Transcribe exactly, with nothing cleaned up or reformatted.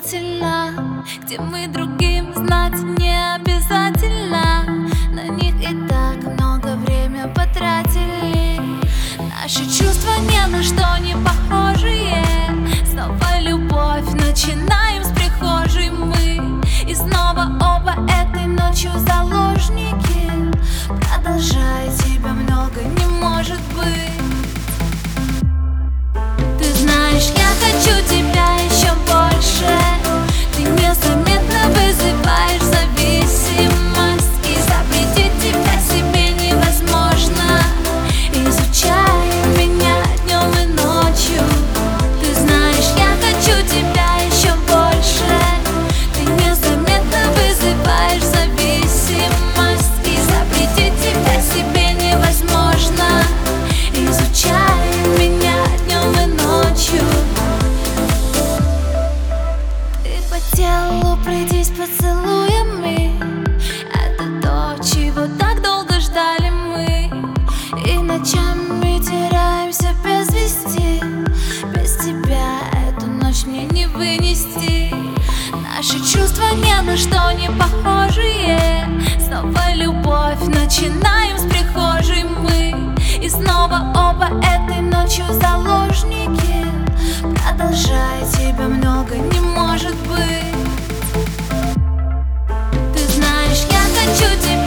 удивительно, где мы другим знать не обязательно. На них и так много время потратили. Наши чувства ни на что не похожие. Снова любовь, начинаем с прихожей мы. И снова оба этой ночью заложники. Продолжай, тебя много не может быть. Ты знаешь, я хочу тебя еще больше. Ты незаметно вызываешь зависимость, и запретить тебя себе невозможно. Изучай меня днем и ночью. Ты знаешь, я хочу тебя еще больше. Ты незаметно вызываешь зависимость, и запретить тебя себе невозможно. Изучай меня днем и ночью. Ты по телу пройдись поцелуями. Это то, чего так долго ждали мы. И ночами теряемся без вести. Без тебя эту ночь мне не вынести. Наши чувства ни на что не похожие. Снова любовь, начинаем с прихожей мы. И снова оба этой ночью заложники. Продолжай, тебя много не может быть. Ты знаешь, я хочу тебя